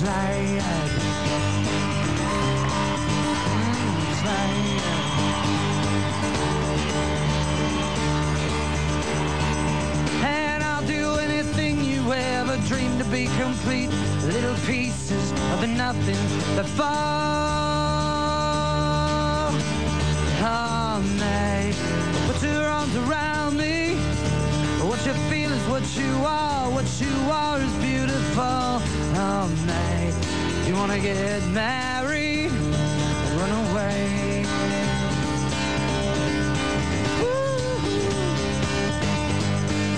slide. Slide. And I'll do anything you ever dreamed to be complete. Little pieces of the nothing that fall. Oh, mate, put your arms around me. What you feel is what you are. What you are is beautiful. Oh, mate, you wanna get married? Run away.